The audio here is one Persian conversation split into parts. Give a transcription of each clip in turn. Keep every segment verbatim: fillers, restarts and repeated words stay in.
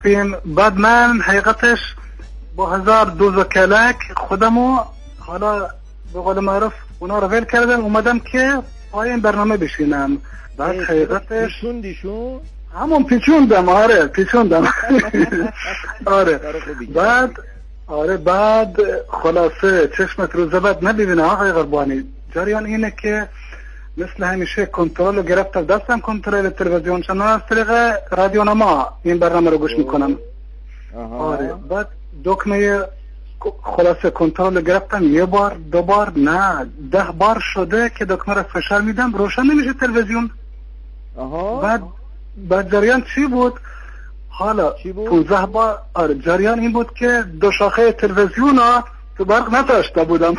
فیلم بعد من حقیقتش با هزار دوز و کلک خودمو حالا به قول معروف اونا رو ول کردم، اومدم که پای این برنامه بشینم. بعد حقیقتش پیچون دیشون همون پیچوندم. آره پیچوندم. آره بعد آره بعد خلاصه چشمت رو زبد نبینه آقای قربانی. جریان اینه که مثل همیشه کنترل رو گرفتم دستم، کنترل تلویزیون چنان از طریق رادیو نما این برنامه رو گوش میکنم. آره بعد دکمه خلاصه کنترل رو گرفتم، یه بار دو بار نه ده بار شده که دکمه رو فشار میدم روشن نمیشه تلویزیون. آها. بعد بعد جریان چی بود؟ حالا پونزده بار. آره جریان این بود که دو شاخه تلویزیون ها تو برق نتاشته بودم.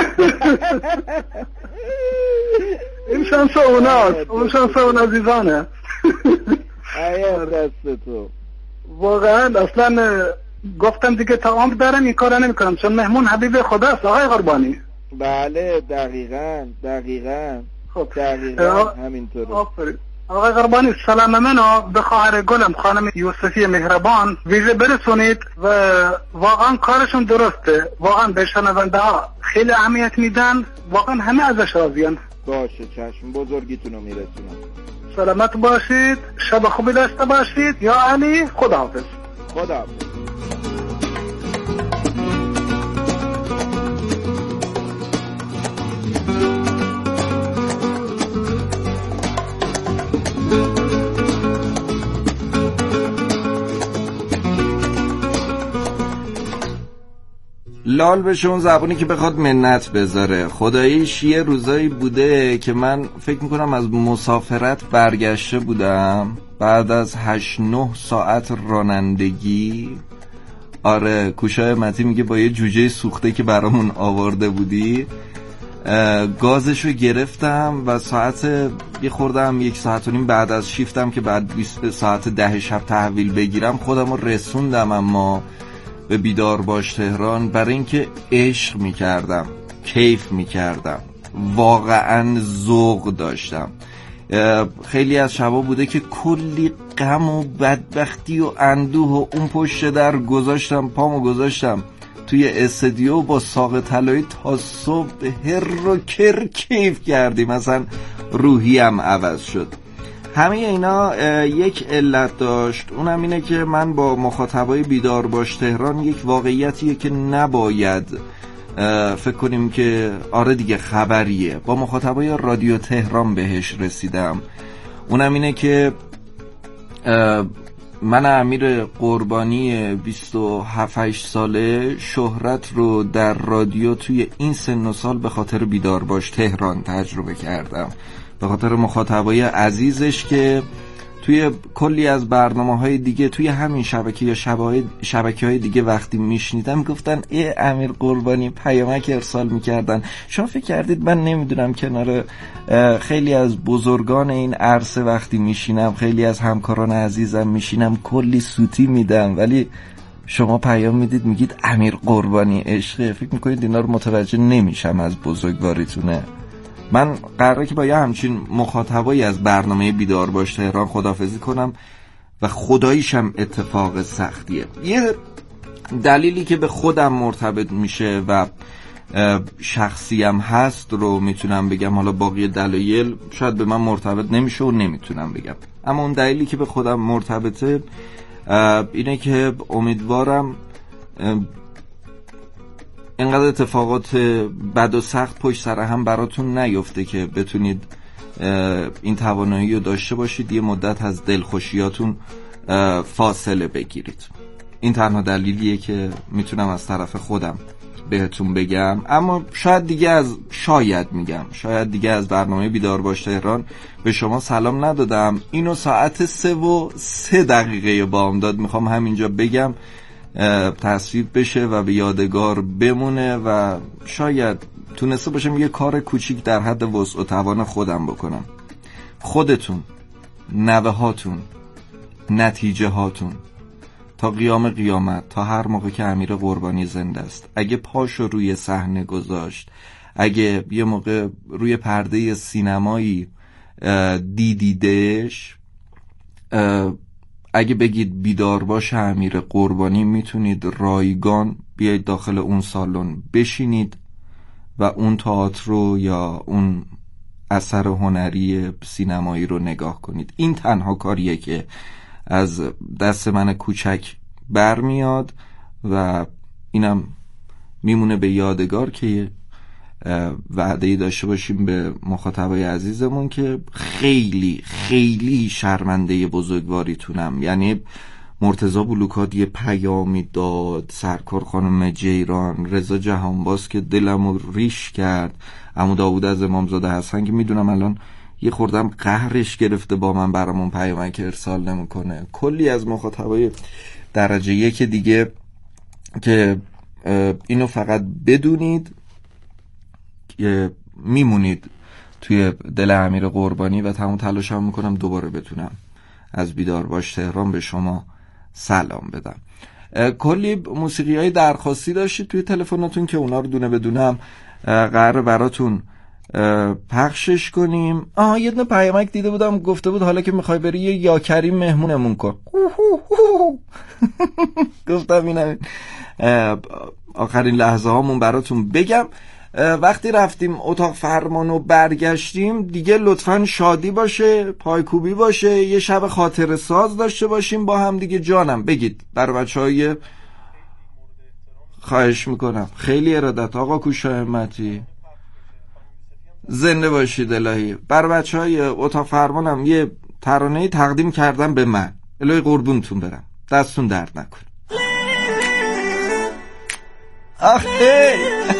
این شانس اوناست، اون شانس اون عزیزانه. ایه دست تو واقعا اصلا گفتم دیگه تا عمر دارم این کار نمیکنم چون مهمون حبیب خداست آقای قربانی. بله دقیقاً دقیقاً خب دقیقاً همینطوره. آفرین آقای قربانی. سلام منو به خواهر گلم خانم یوسفی مهربان ویژه برسونید و واقعا کارشون درسته، واقعا به شنونده ها خیلی اهمیت میدن، واقعا همه ازش راضیان. باشه چشم بزرگیتون رو میرسونم. سلامت باشید، شب خوبی داشته باشید. یا علی خداحافظ. خداحافظ. لال بشه اون زبونی که بخواد منت بذاره. خداییش یه روزایی بوده که من فکر میکنم از مسافرت برگشته بودم بعد از هشت نه ساعت رانندگی. آره کوشای متی میگه با یه جوجه سوخته که برامون آورده بودی گازشو گرفتم و ساعت یه خوردم یک ساعت و نیم بعد از شیفتم که بعد ساعت ده شب تحویل بگیرم خودم رو رسوندم اما به بیدار باش تهران، برای اینکه عشق میکردم، کیف میکردم، واقعا ذوق داشتم. خیلی از شبا بوده که کلی غم و بدبختی و اندوه و اون پشت در گذاشتم، پامو گذاشتم توی استودیو با ساق طلایی تا صبح هر و کر کیف کردیم، مثلا روحیم عوض شد. همه اینا یک علت داشت، اونم اینه که من با مخاطبای بیدار باش تهران یک واقعیتیه که نباید فکر کنیم که آره دیگه خبریه، با مخاطبای رادیو تهران بهش رسیدم. اونم اینه که من امیر قربانی بیست و هفت ساله شهرت رو در رادیو توی این سن و سال به خاطر بیدار باش تهران تجربه کردم، به خاطر مخاطبای عزیزش که توی کلی از برنامه‌های دیگه توی همین شبکه یا شبکه‌های دیگه وقتی میشنیدم گفتن ای امیر قربانی پیامک ارسال میکردن. شما فکر کردید من نمیدونم کنار خیلی از بزرگان این عرصه وقتی میشینم، خیلی از همکاران عزیزم میشینم کلی سوتی میدم، ولی شما پیام میدید میگید امیر قربانی عشقه. فکر میکنید اینا رو متوجه نمیشم از بزرگواریتونه. من قراره که با یه همچین مخاطبایی از برنامه بیدار باش تهران خداحافظی کنم و خداییشم اتفاق سختیه. یه دلیلی که به خودم مرتبط میشه و شخصیم هست رو میتونم بگم، حالا باقی دلایل شاید به من مرتبط نمیشه و نمیتونم بگم، اما اون دلیلی که به خودم مرتبطه اینه که امیدوارم اینقدر اتفاقات بد و سخت پشت سر هم براتون نیفته که بتونید این توانایی رو داشته باشید یه مدت از دلخوشیاتون فاصله بگیرید. این تنها دلیلیه که میتونم از طرف خودم بهتون بگم. اما شاید دیگه از شاید میگم شاید دیگه از برنامه بیدار باش تهران به شما سلام ندادم. اینو ساعت سه و سه دقیقه بامداد میخوام همینجا بگم تصویب بشه و به یادگار بمونه و شاید تونسته باشم یه کار کوچیک در حد وسع و توان خودم بکنم. خودتون، نوه هاتون، نتیجه هاتون تا قیام قیامت، تا هر موقع که امیر قربانی زنده است، اگه پاشو روی صحنه گذاشت، اگه یه موقع روی پرده سینمایی دیدیدش، اگه بگید بیدار باش امیر قربانی میتونید رایگان بیاید داخل اون سالن بشینید و اون تئاتر رو یا اون اثر هنری سینمایی رو نگاه کنید. این تنها کاریه که از دست من کوچک برمیاد و اینم میمونه به یادگار که وعده‌ای داشته باشیم به مخاطبای عزیزمون که خیلی خیلی شرمنده بزرگواریتونم. یعنی مرتضی بلوکات یه پیامی داد، سرکار خانم جیران، رضا جهانباز که دلمو ریش کرد، عمو داوود از امامزاده حسن که میدونم الان یه خوردم قهرش گرفته با من برامون پیامک ارسال نمیکنه، کلی از مخاطبای درجه یک دیگه که اینو فقط بدونید که میمونید توی دل امیر قربانی و تمام تلاشم میکنم دوباره بتونم از بیدار باش تهران به شما سلام بدم. کلی موسیقی های درخواستی داشتید توی تلفناتون که اونا رو دونه بدونم قرار براتون پخشش کنیم. آه یه دونه پیامک دیده بودم گفته بود حالا که میخوای بری یه یا کریم مهمونمون کن. گفتم اینم آخرین لحظه هامون براتون بگم. وقتی رفتیم اتاق فرمان و برگشتیم دیگه لطفاً شادی باشه، پایکوبی باشه، یه شب خاطره ساز داشته باشیم با هم دیگه. جانم بگید برای بچهای خواهش میکنم. خیلی ارادت آقا کوشا همتی، زنده باشید الهی. برای بچهای اتاق فرمانم یه ترانه‌ای تقدیم کردم به من، الهی قربونتون برم، دستون درد نکنه. آخه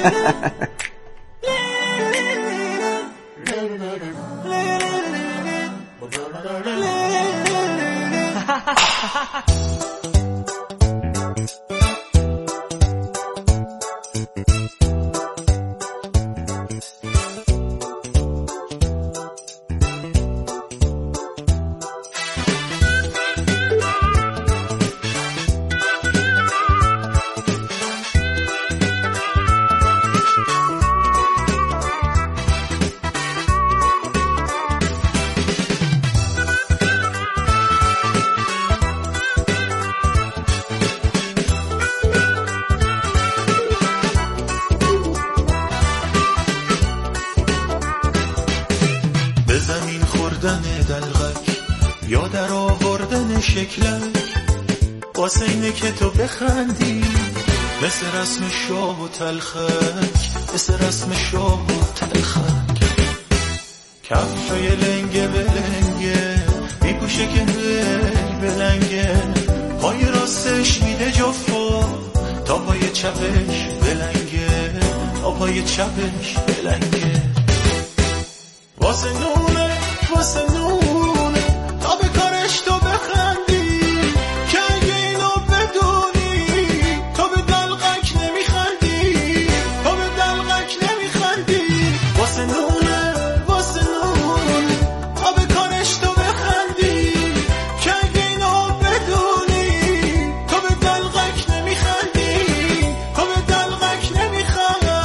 یا در آوردن شکلک واسه اینه که تو بخندی مثل رسم شاه و تلخک، مثل رسم شاه و تلخک. کفشای لنگه بلنگه میپوشه که هل بلنگه، پای راستش میده جفا تا پای چپش بلنگه، تا پای چپش بلنگه. واسه نونه واسه نونه تا به کارش تو بخندی، که اگه اینو بدونی تو به دلقک نمیخندی، تو به دلقک نمیخندی. واسه نونه واسه نونه تا به کارش تو بخندی، که اگه اینو بدونی تو به دلقک نمیخندی، تو به دلقک نمیخندی.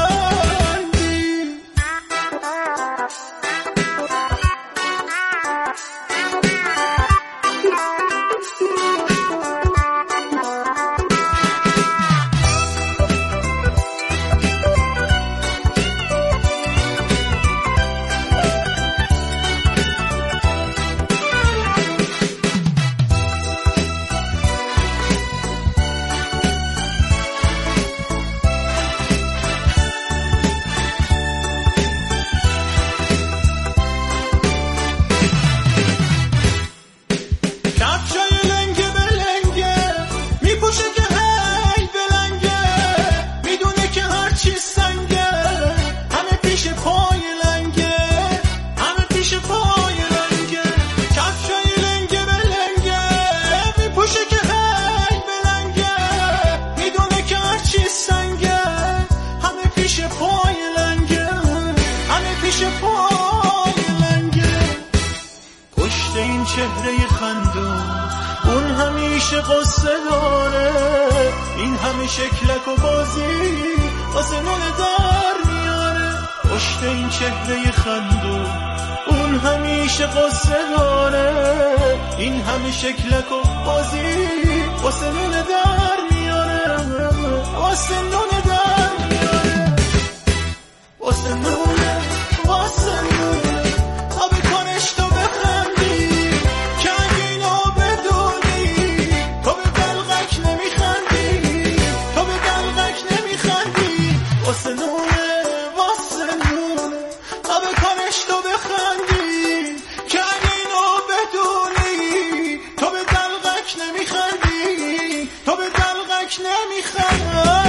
چهره خندون اون همیشه قصه داره، این همه شکلک و بازی واسه نونه در میاره. پشت این چهره خندون اون اون همیشه قصه داره، این همه شکلک و بازی واسه نونه در میاره، واسه نونه در میاره، واسه نونه واسه نونه تا بکنش تو بخندی که اگه اینو بدونی تو به دلغک نمیخندی، تو به دلغک نمیخندی، واسه نونه واسه نونه تا بکنش تو بخندی که اگه اینو بدونی تو به دلغک نمیخندی، تو به دلغک نمیخندی.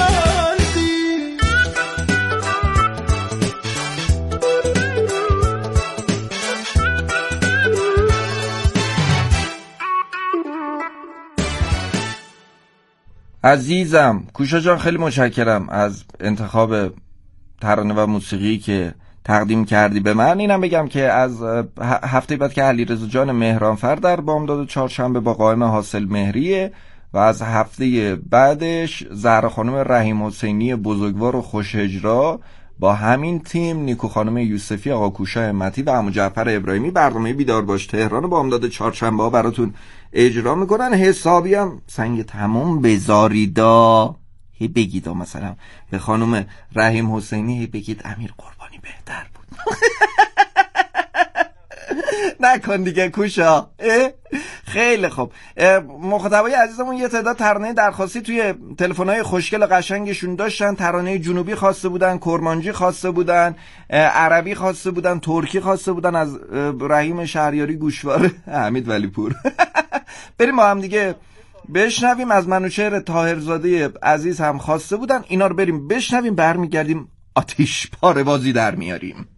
عزیزم کوشا جان خیلی متشکرم از انتخاب ترانه و موسیقی که تقدیم کردی به من. اینم بگم که از هفته بعد که علیرضا جان مهرانفر در بامداد چهارشنبه با قائم حاصل مهریه و از هفته بعدش زهرا خانم رحیم حسینی بزرگوار و خوش اجرا با همین تیم، نیکو خانم یوسفی، آقا کوشا همتی و عمو جعفر ابراهیمی برنامه بیدار باش تهران بامداد چهارشنبه ها براتون اجرا میکنن. حسابی هم سنگ تمام بذاریدا، هی بگید مثلا به خانم رحیم حسینی هی بگید امیر قربانی بهتر بود. نکن دیگه کوشا. خیلی خوب، مخاطبای عزیزمون یه تعداد ترانه درخواستی توی تلفن‌های خوشگل قشنگشون داشتن. ترانه جنوبی خواسته بودن، کرمانجی خواسته بودن، عربی خواسته بودن، ترکی خواسته بودن از رحیم شهریاری گوشواره، حمید ولیپور. بریم با هم دیگه بشنویم. از منوچهر طاهرزاده عزیز هم خواسته بودن، اینا رو بریم بشنویم، برمیگردیم آتیش پاره بازی در میاریم.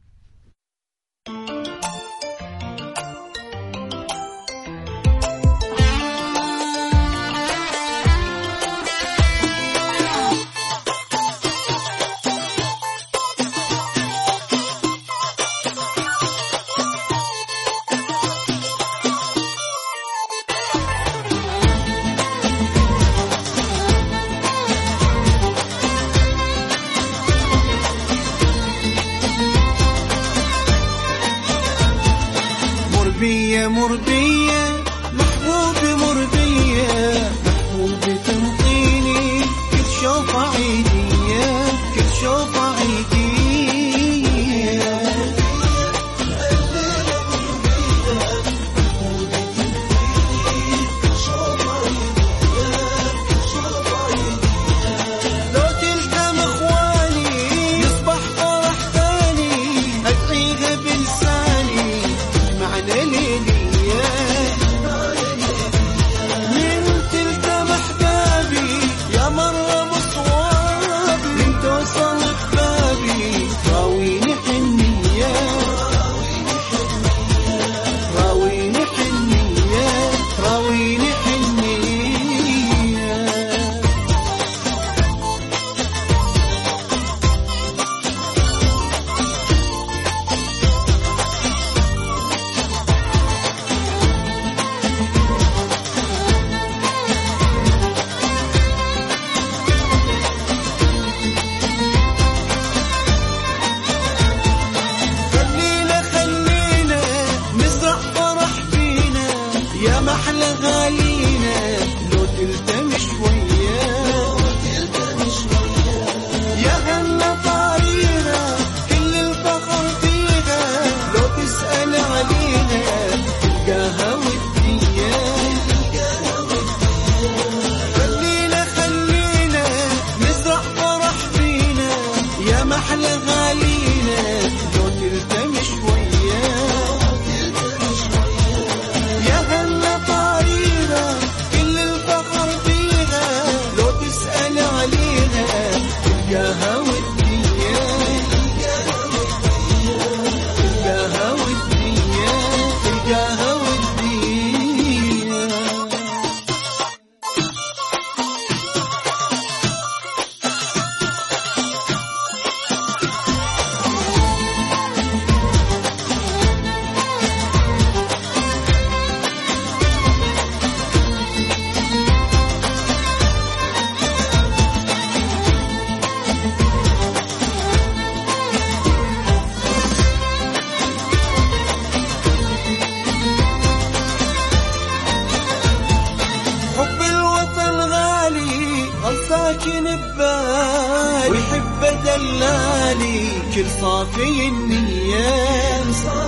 ساكن ببالي ويحب دلالي كل صافي النية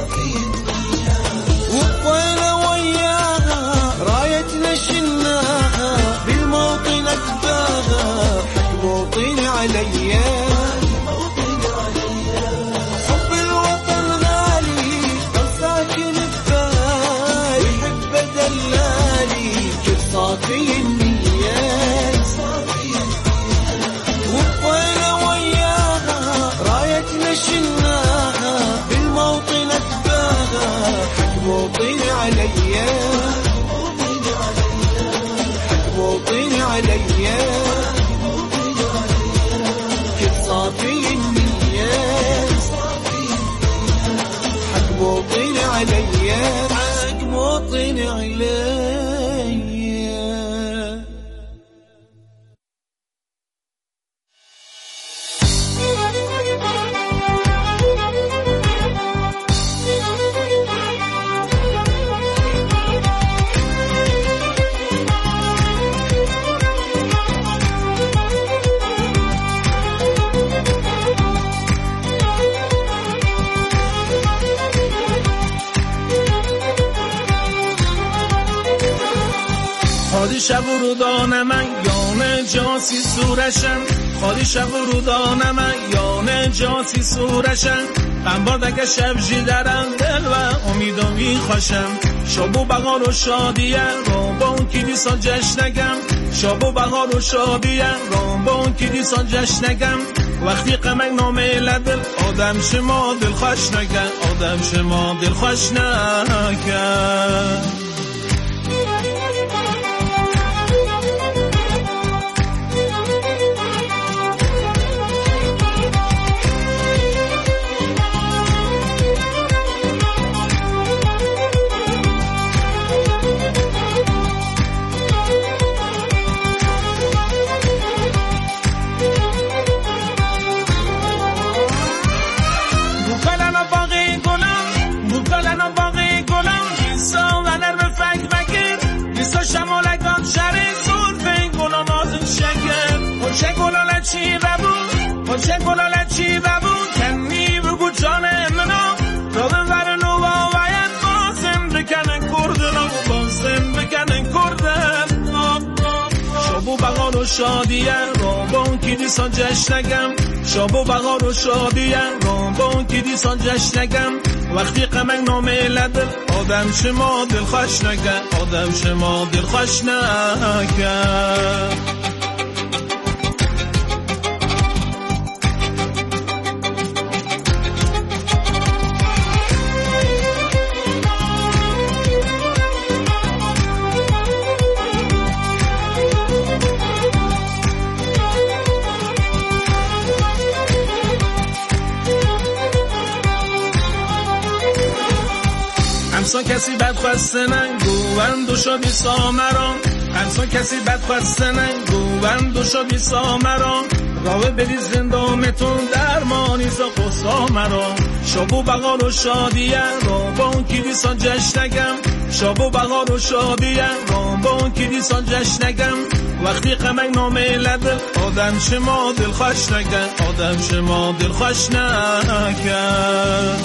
والطيلة وياها رايتنا شلناها بالموطن أكباها حق موطن عليا حب الوطن غالي ضل ساكن ببالي ويحب دلالي كل صافي النية والطيلة وياها رايتنا شلناها بالموطن أكباها حق موطن عليا حق موطن عليا كل صافي النية حق موطن عليا حق موطن عليا. خالی شب و رودان من یانه جاسی سورشن خالی شب و رودان من یانه جاسی سورشن قنبار دکه شب جیدرن دل و امیدو میخواشم شب و بغار و شادیه رو با اون کی دیسان جشنگم شب و بغار و شادیه رو با اون کی دیسان جشنگم وقتی قمک نامه لدل آدم شما دل خوش نگن آدم شما دل خوش نگن. چی بابو چه گلاله چی بابو کنی بگو جان منو رو ببر نو باید بازم بکنن کردن بازم بکنن کردن شابو بغار و شادیه رو با اون کی دیسان جشنگم شابو بغار و شادیه رو با اون کی دیسان جشنگم وقتی قمک نامه لدل آدم شما دل خوش نگه آدم شما دل خوش نگه. همسان کسی بدخواسته نگو بند و شدی سامران همسان کسی بدخواسته نگو بند و شدی سامران راوه بری زندامتون درمانی سا قصا مرا شابو بغار و شادیه رو با اون کی دیسان جشنگم شابو بغار و شادیه رو با اون کی دیسان جشنگم وقتی قمک نامه لدل آدم شما دل خوش نگن آدم شما دل خوش نگن.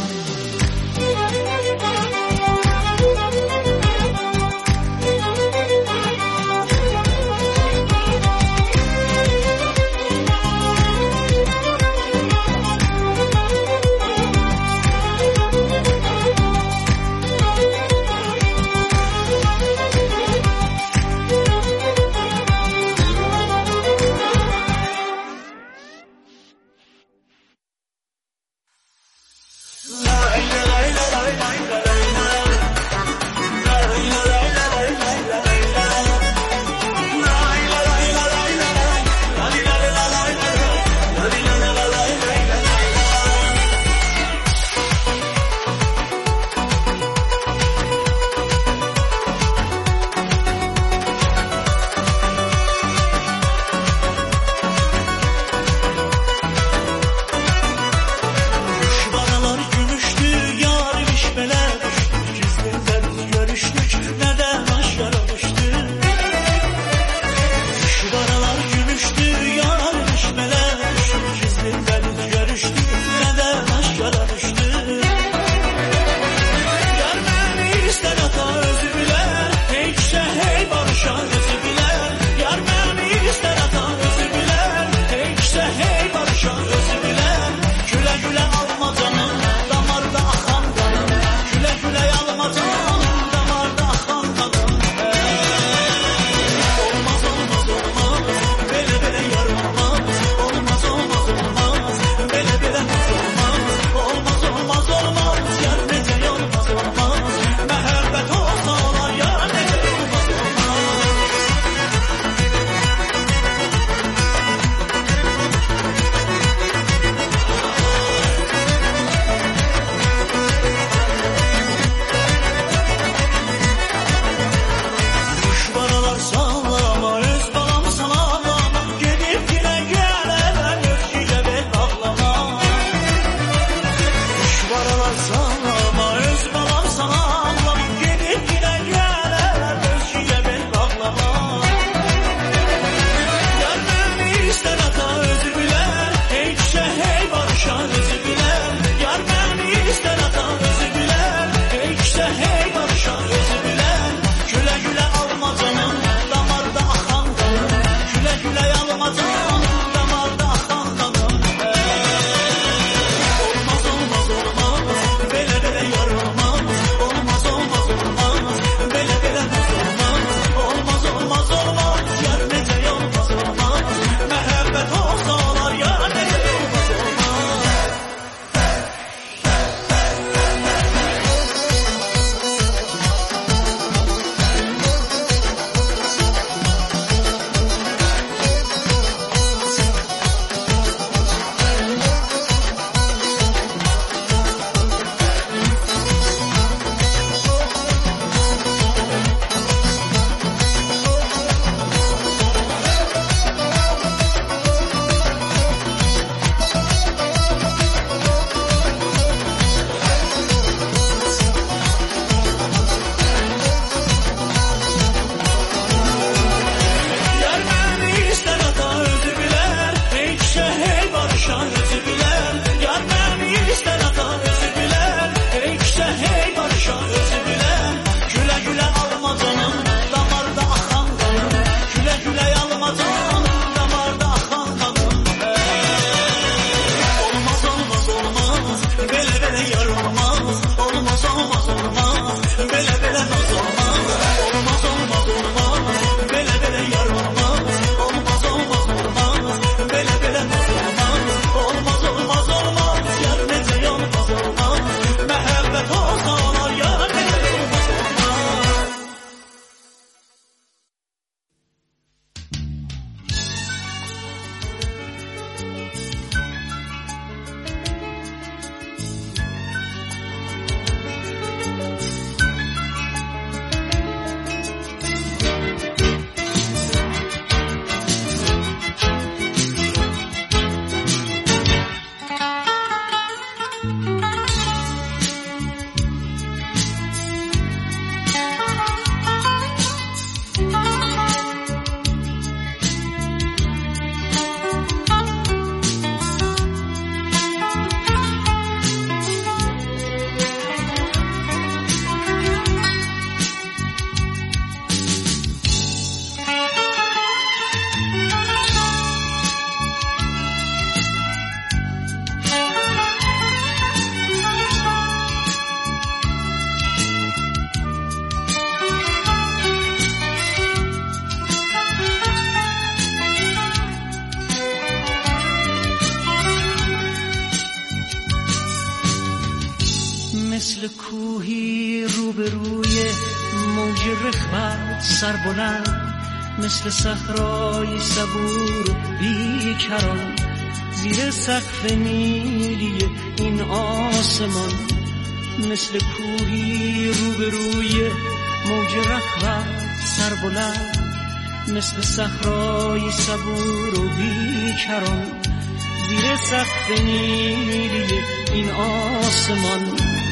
مثل کوهی روبروی موج رخوت سربلند، مثل صحرای صبور بیکران زیر سقف نیلی این آسمان. مثل کوهی روبروی موج رخوت سربلند، مثل صحرای صبور و بیکران زیر سقف نیلی این آسمان.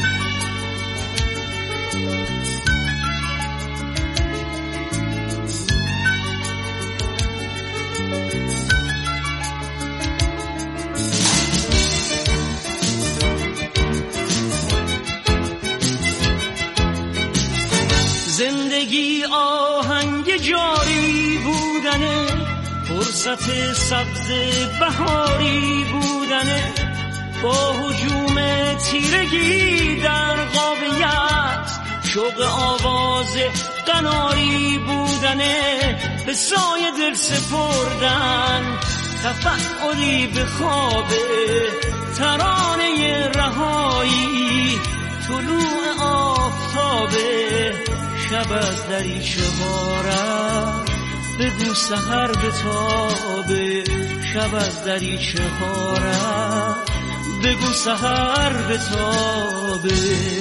زندگی آهنگ جاری بودنه، فرصت سبز بهاری بودنه، با هجوم تیرگی در قابلیت شوق آواز قناری بودنه، به سایه دل سپردن تفعلی به خواب ترانه رهایی، طلوع آفتابه شب از دریچه ها رفت، بگو سحر به تابه شب از دریچه ها رفت، بگو سحر به تابه.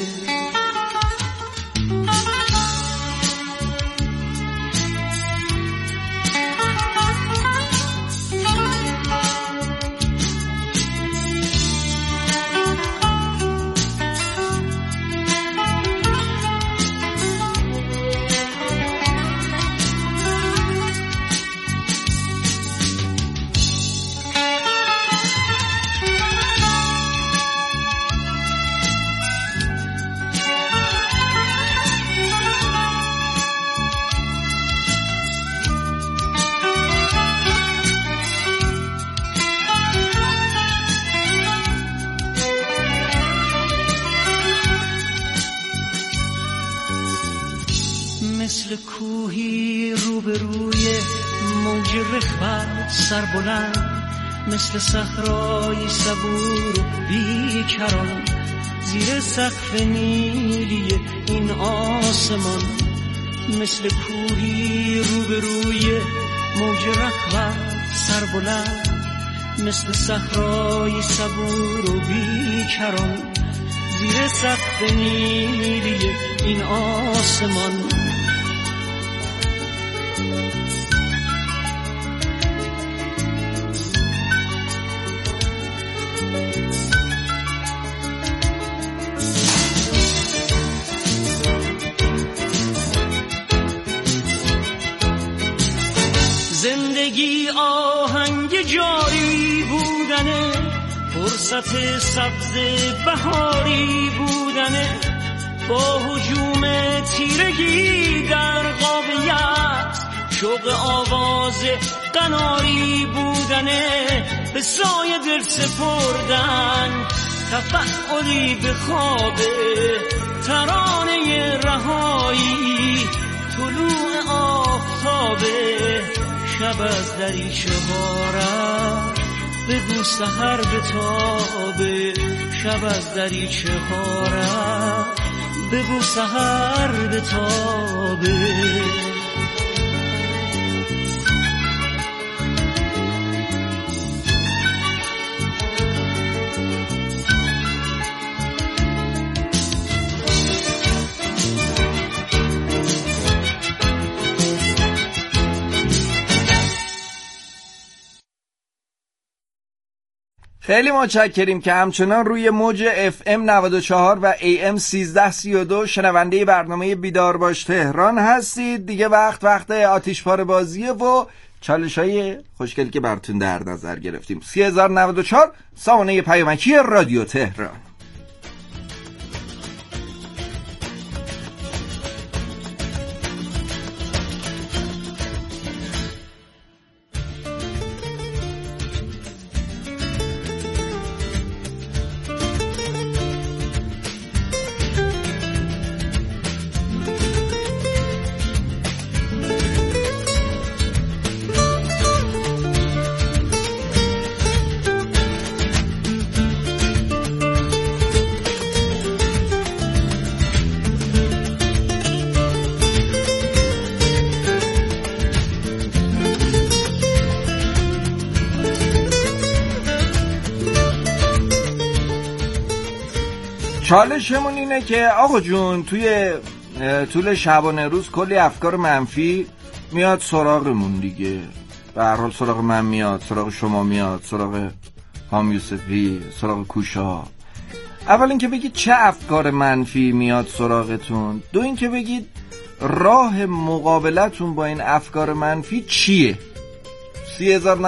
مثل کوهی روبروی موج رخوت سربلند، مثل صحرای صبور و بیکران زیر سقف نیلی این آسمان. مثل کوهی روبروی موج رخوت سربلند، مثل صحرای صبور و بیکران زیر سقف نیلی این آسمان. زندگی آهنگ جاری بودنه، فرصت سبز بهاری بودنه، با هجوم تیرگی در قابلیت شوق آواز قناری بودنه، به سایه دل سپردن تفعلی به خواب ترانه رهایی، طلوع آفتابه شب از دریچه ها رفت، بگو سحر به تابه شب از دریچه ها رفت، بگو سحر به تابه. خیلی متشکریم که همچنان روی موج اف ام نود و چهار و ای ام سیزده سی و دو شنونده برنامه بیدار باش تهران هستید. دیگه وقت وقت آتشپاره بازیه و چالش‌های خوشگلی که براتون در نظر گرفتیم. سه هزار و نود و چهار سامانه پیامکی رادیو تهران. چالشمون اینه که آقا جون توی طول شبانه روز کلی افکار منفی میاد سراغمون دیگه. به هر حال سراغ من میاد، سراغ شما میاد، سراغ هام یوسفی، سراغ کوشا. اول اینکه بگید چه افکار منفی میاد سراغتون، دو اینکه بگید راه مقابلتون با این افکار منفی چیه. سی هزار